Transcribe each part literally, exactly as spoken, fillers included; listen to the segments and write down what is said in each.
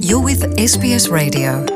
You're with 에스비에스 Radio.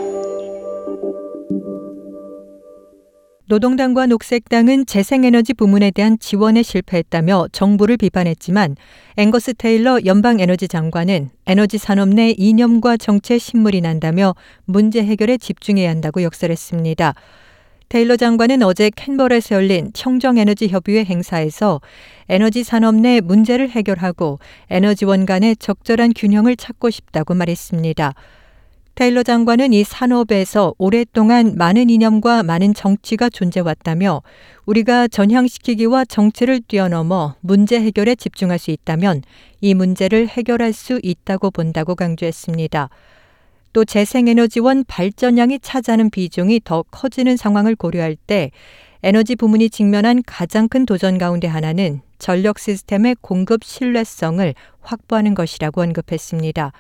노동당과 녹색당은 재생에너지 부문에 대한 지원에 실패했다며 정부를 비판했지만 앵거스 테일러 연방에너지 장관은 에너지 산업 내 이념과 정체 신물이 난다며 문제 해결에 집중해야 한다고 역설했습니다. 테일러 장관은 어제 캔버라에서 열린 청정에너지협의회 행사에서 에너지 산업 내 문제를 해결하고 에너지원 간의 적절한 균형을 찾고 싶다고 말했습니다. 테일러 장관은 이 산업에서 오랫동안 많은 이념과 많은 정치가 존재해왔다며 우리가 전향시키기와 정치를 뛰어넘어 문제 해결에 집중할 수 있다면 이 문제를 해결할 수 있다고 본다고 강조했습니다. 또 재생에너지원 발전량이 차지하는 비중이 더 커지는 상황을 고려할 때 에너지 부문이 직면한 가장 큰 도전 가운데 하나는 전력 시스템의 공급 신뢰성을 확보하는 것이라고 언급했습니다.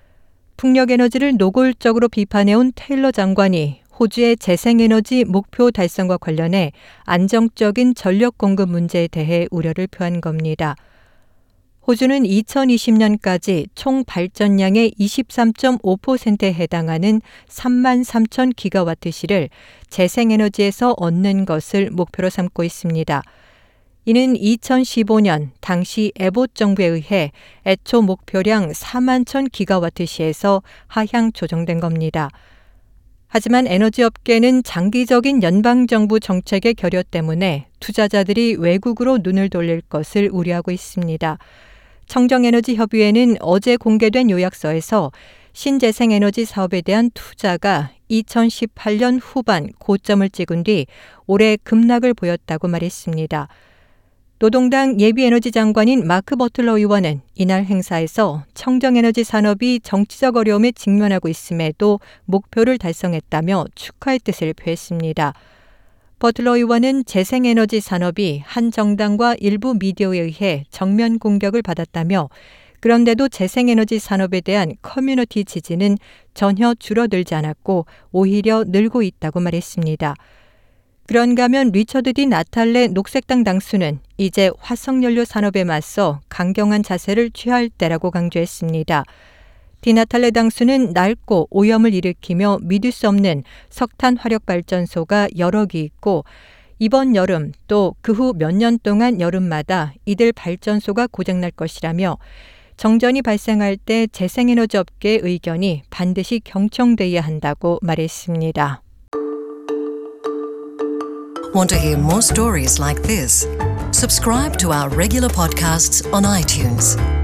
풍력에너지를 노골적으로 비판해온 테일러 장관이 호주의 재생에너지 목표 달성과 관련해 안정적인 전력 공급 문제에 대해 우려를 표한 겁니다. 호주는 이천이십 년까지 총 발전량의 이십삼 점 오 퍼센트에 해당하는 삼만 삼천 기가와트시를 재생에너지에서 얻는 것을 목표로 삼고 있습니다. 이는 이천십오 년 당시 에봇 정부에 의해 애초 목표량 사만 천 기가와트시에서 하향 조정된 겁니다. 하지만 에너지업계는 장기적인 연방정부 정책의 결여 때문에 투자자들이 외국으로 눈을 돌릴 것을 우려하고 있습니다. 청정에너지협의회는 어제 공개된 요약서에서 신재생에너지 사업에 대한 투자가 이천십팔 년 후반 고점을 찍은 뒤 올해 급락을 보였다고 말했습니다. 노동당 예비에너지 장관인 마크 버틀러 의원은 이날 행사에서 청정에너지 산업이 정치적 어려움에 직면하고 있음에도 목표를 달성했다며 축하의 뜻을 표했습니다. 버틀러 의원은 재생에너지 산업이 한 정당과 일부 미디어에 의해 정면 공격을 받았다며 그런데도 재생에너지 산업에 대한 커뮤니티 지지는 전혀 줄어들지 않았고 오히려 늘고 있다고 말했습니다. 그런가 하면 리처드 디 나탈레 녹색당 당수는 이제 화석연료 산업에 맞서 강경한 자세를 취할 때라고 강조했습니다. 디 나탈레 당수는 낡고 오염을 일으키며 믿을 수 없는 석탄 화력 발전소가 여러 개 있고 이번 여름 또 그 후 몇 년 동안 여름마다 이들 발전소가 고장날 것이라며 정전이 발생할 때 재생에너지 업계의 의견이 반드시 경청돼야 한다고 말했습니다. Want to hear more stories like this? Subscribe to our regular podcasts on iTunes.